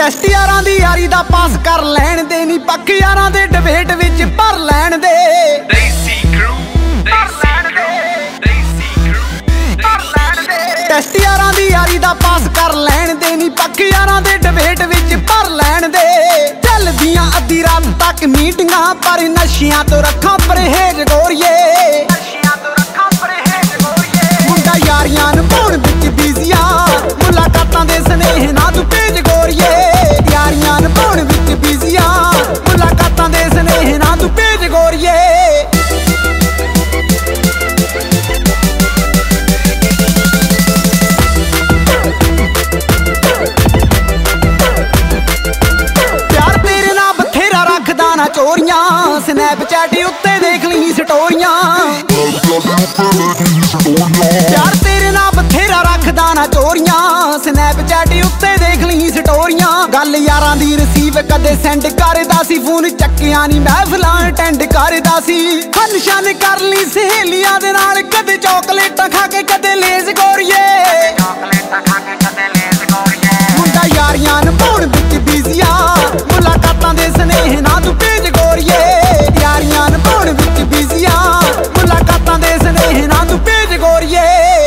test ਯਾਰਾਂ ਦੀ ਯਾਰੀ ਦਾ ਪਾਸ ਕਰ ਲੈਣ ਦੇ ਨੀ ਪੱਕ ਯਾਰਾਂ ਦੇ ਡਿਬੇਟ ਵਿੱਚ ਭਰ ਲੈਣ ਦੇ ਟੈਸਟ ਯਾਰਾਂ ਦੀ ਯਾਰੀ ਦਾ ਪਾਸ ਕਰ ਲੈਣ ਦੇ ਨੀ ਪੱਕ ਯਾਰਾਂ ਦੇ ਡਿਬੇਟ ਵਿੱਚ ਭਰ ਲੈਣ ਦੇ ਚੱਲਦੀਆਂ ਅੱਧੀ ਰਾਤ ਤੱਕ ਮੀਟਿੰਗਾਂ ਪਰ ਨਸ਼ਿਆਂ ਤੋਂ ਰੱਖਾਂ ਪਰਹੇਜ਼ ਗੋਰੀਏ ਮੁੰਡਾ ਯਾਰੀਆਂ ਨੂੰ ਪਾਉਣ ਵਿੱਚ ਬਿਜ਼ੀਆ ਮੁਲਾਕਾਤਾਂ ਦੇ ਸਨੇਹ ਨਾ ਤੂੰ ਭੇਜ ਗੋਰੀਏ ਯਾਰੀਆਂ ਨੂੰ ਪਾਉਣ ਵਿੱਚ ਬਿਜ਼ੀਆ ਮੁਲਾਕਾਤਾਂ ਦੇ ਸਨੇਹ ਨਾ ਤੂੰ ਭੇਜ ਗੋਰੀਏ ਚੋਰੀਆਂ ਸਨੈਪਚੈਟ ਉੱਤੇ ਦੇਖ ਲਈ ਸਟੋਰੀਆਂ ਯਾਰ ਤੇਰੇ ਨਾਲ ਬਥੇਰਾ ਰੱਖਦਾ ਨਾ ਚੋਰੀਆਂ ਸਨੈਪਚੈਟ ਉੱਤੇ ਦੇਖ ਲਈ ਸਟੋਰੀਆਂ ਗੱਲ ਯਾਰਾਂ ਦੀ ਰਿਸੀਵ ਕਦੇ ਸੈਂਡ ਕਰਦਾ ਸੀ ਫੋਨ ਚੱਕਿਆ ਨਹੀਂ ਮਹਿਫਲਾਂ ਅਟੈਂਡ ਕਰਦਾ ਸੀ ਫੰਕਸ਼ਨ ਕਰ ਲਈ ਸਹੇਲੀਆਂ ਦੇ ਨਾਲ ਕਦੇ ਚਾਕਲੇਟਾਂ ਖਾ ਕੇ ਕਦੇ ਲੇਜ਼ ਗੋਰੀਏ ਮੁੰਡਾ ਯਾਰੀਆਂ ਨੂੰ ਪਾਉਣ ਵਿੱਚ ਬਿਜ਼ੀਆ ਮੁਲਾਕਾਤਾਂ ਦੇ ਸਨੇਹ ਨਾ ਤੂੰ ਭੇਜ ਗੋਰੀਏ ਯਾਰੀਆਂ ਨੂੰ ਪਾਉਣ ਵਿੱਚ ਬਿਜ਼ੀਆ ਮੁਲਾਕਾਤਾਂ ਦੇ ਸਨੇਹ ਨਾ ਤੂੰ ਭੇਜ ਗੋਰੀਏ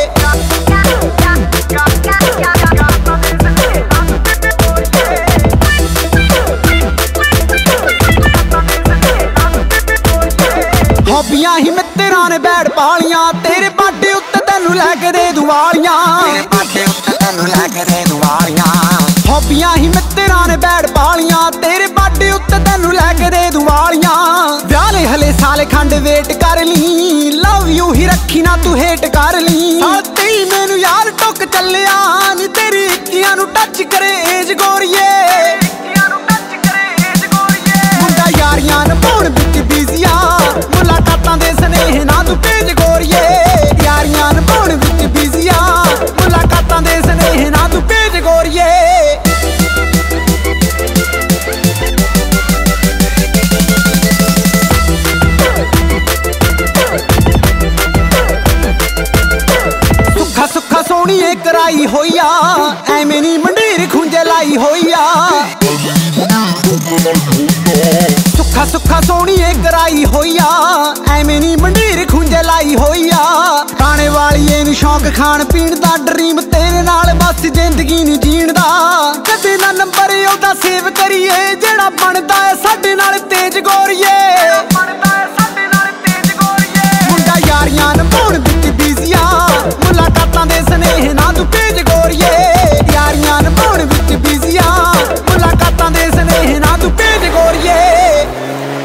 ਹੌਬੀਆਂ ਹੀ ਮਿੱਤਰਾਂ ਨੇ ਬੈਠ ਪਾਲੀਆਂ ਤੇਰੇ ਬਾਡੇ ਉੱਤੇ ਤੈਨੂੰ ਲੈ ਕੇ ਦੇ ਦੁਆਲੀਆਂ ਹੌਬੀਆਂ ਹੀ ਮਿੱਤਰਾਂ ਨੇ ਬੈਠ ਪਾਲੀਆਂ ਤੇਰੇ ਬਾਡੇ ਉੱਤੇ ਤੈਨੂੰ ਲੈ ਕੇ ਦੇ ਦੁਆਲੀਆਂ ਵਿਆਹ ਲਈ ਹਲੇ ਸਾਲ ਖੰਡ ਵੇਟ ਕਰ ਲਈ ਲਵ ਯੂ ਹੀ ਰੱਖੀ ਨਾ ਤੂੰ ਹੇਟ ਕਰ ਲਈ ਸਾਥੀ ਮੈਨੂੰ ਯਾਰ ਟੁੱਕ ਚੱਲਿਆ ਨੀ ਤੇਰੀ ਇੱਕੀਆਂ ਨੂੰ ਟੱਚ ਕਰੇ ਏਜ ਗੋਰੀਏ ਮੁੰਡਾ ਯਾਰੀਆਂ ਨੂੰ ਪਾਉਣ ਵਿੱਚ ਬਿਜ਼ੀਆ ਮੁਲਾਕਾਤਾਂ ਦੇ ਸਨੇਹ ਨਾ ਤੂੰ ਭੇਜ ਗੋਰੀਏ ਯਾਰੀਆਂ ਨੂੰ ਪਾਉਣ ਵਿੱਚ ਬਿਜ਼ੀਆ ਮੁਲਾਕਾਤਾਂ ਦੇ ਸਨੇਹ ਨਾ ਤੂੰ ਭੇਜ ਗੋਰੀਏ ਸੁੱਖਾ ਸੋਹਣੀਏ ਕਰਾਈ ਹੋਈ ਆ ਐਵੇਂ ਨੀ ਮੰਡੀਰ ਖੁੰਝੇ ਲਾਈ ਹੋਈ ਆ ਸੁੱਖਾ ਸੋਹਣੀਏ ਕਰਾਈ ਹੋਈ ਆ ਐਵੇਂ ਨੀ ਮੰਡੀਰ ਖੁੰਝੇ ਲਾਈ ਹੋਈ ਆ ਖਾਣੇ ਵਾਲੀਏ ਨੂੰ ਸ਼ੌਂਕ ਖਾਣ ਪੀਣ ਦਾ ਡਰੀਮ ਤੇਰੇ ਨਾਲ ਬਸ ਜ਼ਿੰਦਗੀ ਨੂੰ ਜੀਣ ਦਾ ਕਦੇ ਨਾ ਨੰਬਰ ਉਹਦਾ ਸੇਵ ਕਰੀਏ ਜਿਹੜਾ ਬਣਦਾ ਏ ਸਾਡੇ ਨਾਲ ਤੇਜ ਗੋਰੀਏ ਮੁੰਡਾ ਯਾਰੀਆਂ ਨੂੰ ਪਾਉਣ